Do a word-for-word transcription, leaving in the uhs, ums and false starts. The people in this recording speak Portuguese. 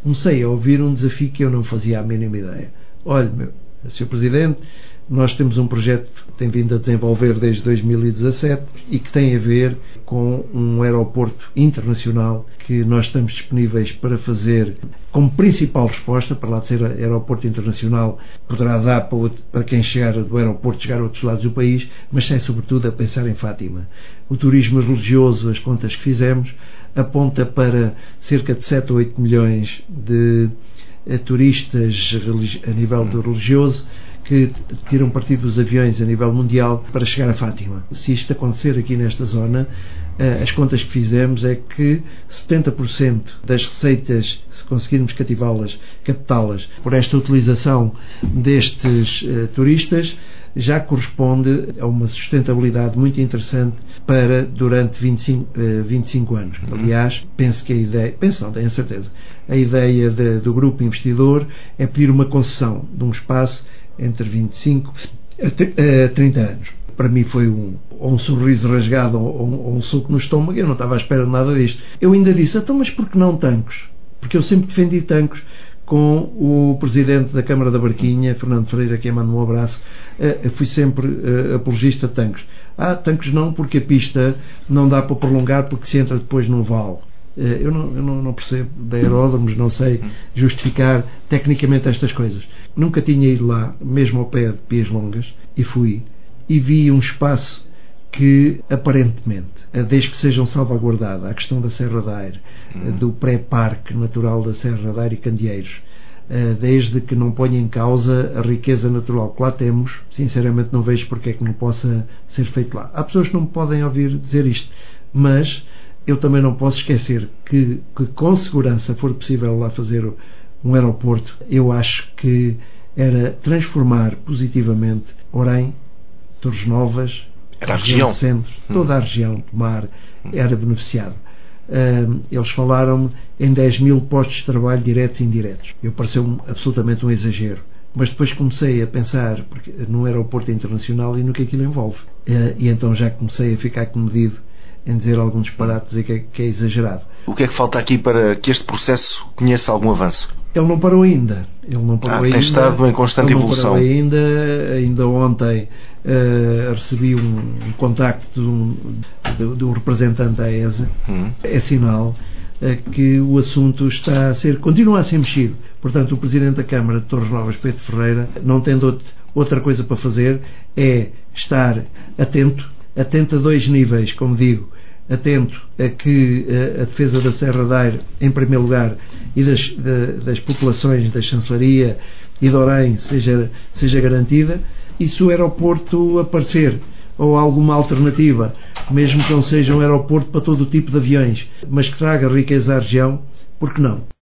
comecei a ouvir um desafio que eu não fazia a mínima ideia. Olha, meu senhor Presidente, nós temos um projeto que tem vindo a desenvolver desde dois mil e dezassete e que tem a ver com um aeroporto internacional que nós estamos disponíveis para fazer como principal resposta, para lá de ser aeroporto internacional, poderá dar para, outro, para quem chegar do aeroporto chegar a outros lados do país, mas sem sobretudo a pensar em Fátima. O turismo religioso, as contas que fizemos, aponta para cerca de sete ou oito milhões de turistas a nível do religioso que tiram partido dos aviões a nível mundial para chegar a Fátima. Se isto acontecer aqui nesta zona, as contas que fizemos é que setenta por cento das receitas, se conseguirmos cativá-las, captá-las por esta utilização destes uh, turistas, já corresponde a uma sustentabilidade muito interessante para durante vinte e cinco, uh, vinte e cinco anos. Aliás, penso que a ideia, penso não, tenho a certeza, a ideia de, do grupo investidor é pedir uma concessão de um espaço entre vinte e cinco a trinta anos. Para mim foi um, ou um sorriso rasgado ou um, ou um soco no estômago. Eu não estava à espera de nada disto. Eu ainda disse, então, mas por que não Tancos? Porque eu sempre defendi Tancos com o Presidente da Câmara da Barquinha, Fernando Freire, a quem mando um abraço. Eu fui sempre uh, apologista de Tancos. Ah, Tancos não, porque a pista não dá para prolongar, porque se entra depois num vale. Eu, não, eu não, não percebo de aeródromos, não sei justificar tecnicamente estas coisas. Nunca tinha ido lá, mesmo ao pé de Pias Longas, e fui e vi um espaço que aparentemente, desde que sejam salvaguardada a questão da Serra da Aire, do pré-parque natural da Serra da Aire e Candeeiros, desde que não ponha em causa a riqueza natural que lá temos, sinceramente não vejo porque é que não possa ser feito lá. Há pessoas que não me podem ouvir dizer isto, mas eu também não posso esquecer que, que com segurança for possível lá fazer um aeroporto. Eu acho que era transformar positivamente Orém, Torres Novas, era a região, centro, toda a região do mar era beneficiada. Uh, eles falaram em dez mil postos de trabalho diretos e indiretos. Eu pareceu-me absolutamente um exagero. Mas depois comecei a pensar porque, num aeroporto internacional e no que aquilo envolve. Uh, e então já comecei a ficar comedido em dizer algum disparate, dizer que é, que é exagerado. O que é que falta aqui para que este processo conheça algum avanço? Ele não parou ainda. Ele não parou ah, ainda. Tem estado em constante ele evolução. Não parou ainda. Ainda ontem uh, recebi um, um contacto de um, de, de um representante da E S A. Hum. É sinal uh, que o assunto está a ser, continua a ser mexido. Portanto, o Presidente da Câmara de Torres Novas, Pedro Ferreira, não tendo outro, outra coisa para fazer, é estar atento, atento a dois níveis, como digo. Atento a que a defesa da Serra da Aire, em primeiro lugar, e das, de, das populações da Chancelaria e de Orém seja, seja garantida, e se o aeroporto aparecer, ou alguma alternativa, mesmo que não seja um aeroporto para todo o tipo de aviões, mas que traga riqueza à região, por que não?